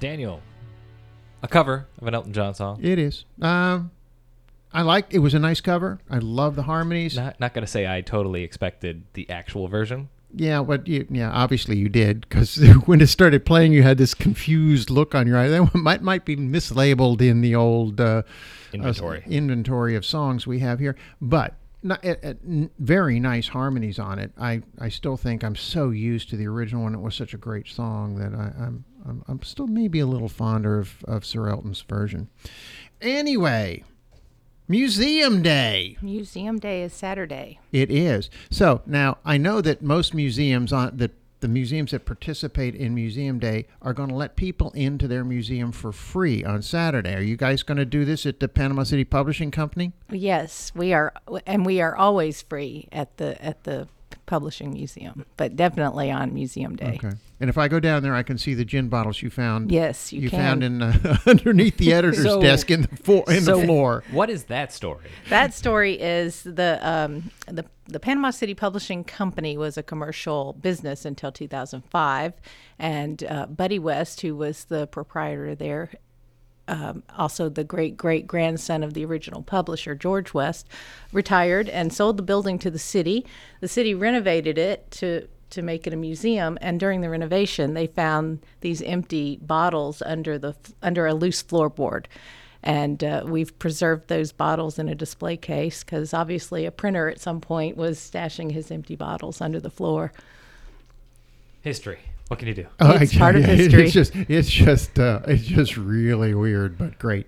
Daniel, a cover of an Elton John song. It is. It was a nice cover. I love the harmonies. Not going to say I totally expected the actual version. Yeah, but obviously you did, because when it started playing, you had this confused look on your eye. That might be mislabeled in the old inventory of songs we have here, but very nice harmonies on it. I still think I'm so used to the original one. It was such a great song that I'm still maybe a little fonder of Sir Elton's version. Anyway. Museum Day. Museum Day is Saturday. It is. So now I know that most museums the museums that participate in Museum Day are going to let people into their museum for free on Saturday. Are you guys going to do this at the Panama City Publishing Company? Yes, we are, and we are always free at the Publishing Museum, but definitely on Museum Day. Okay. And if I go down there, I can see the gin bottles you found. Yes, you can. Found in underneath the editor's desk in the floor. What is that story? That story is the Panama City Publishing Company was a commercial business until 2005, and Buddy West, who was the proprietor there, also the great-great-grandson of the original publisher, George West, retired and sold the building to the city. The city renovated it to make it a museum, and during the renovation, they found these empty bottles under a loose floorboard. And we've preserved those bottles in a display case because obviously a printer at some point was stashing his empty bottles under the floor. History. What can you do? It's part of history. It's just really weird, but great.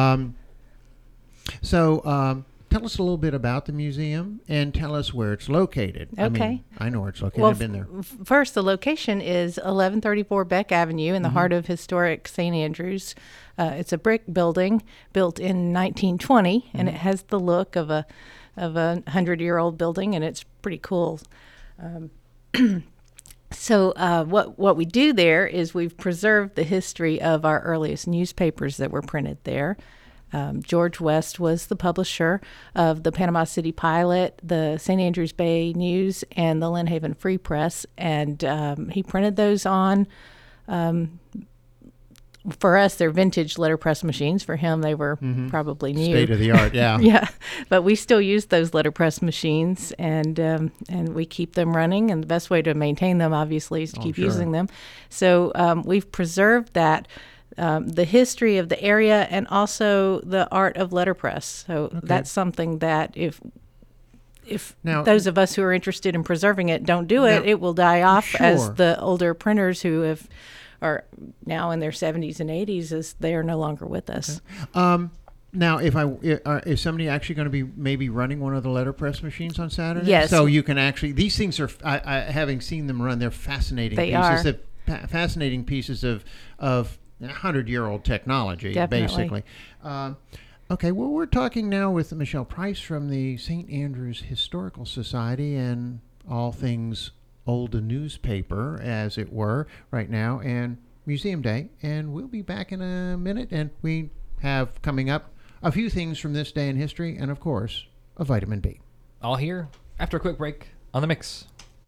So tell us a little bit about the museum and tell us where it's located. Okay. I know where it's located. Well, I've been there. First, the location is 1134 Beck Avenue in the heart of historic St. Andrews. It's a brick building built in 1920, and it has the look of a 100-year-old building, and it's pretty cool. So what we do there is we've preserved the history of our earliest newspapers that were printed there. George West was the publisher of the Panama City Pilot, the St. Andrews Bay News, and the Lynn Haven Free Press, and he printed those on. For us, they're vintage letterpress machines. For him, they were probably new. State of the art, yeah. Yeah, but we still use those letterpress machines, and we keep them running. And the best way to maintain them, obviously, is to keep using them. So we've preserved that, the history of the area, and also the art of letterpress. So that's something that if now, those of us who are interested in preserving it don't do it, it will die off as the older printers who are now in their 70s and 80s, as they are no longer with us. Okay. Now, is somebody actually going to be maybe running one of the letterpress machines on Saturday? Yes. So you can actually, these things are, having seen them run, they're fascinating pieces. Fascinating pieces of 100-year-old technology, basically. Okay, well, we're talking now with Michelle Price from the St. Andrews Historical Society and all things old newspaper, as it were, right now, and Museum Day. And we'll be back in a minute, and we have coming up a few things from this day in history, and of course, a vitamin B. All here after a quick break on The Mix.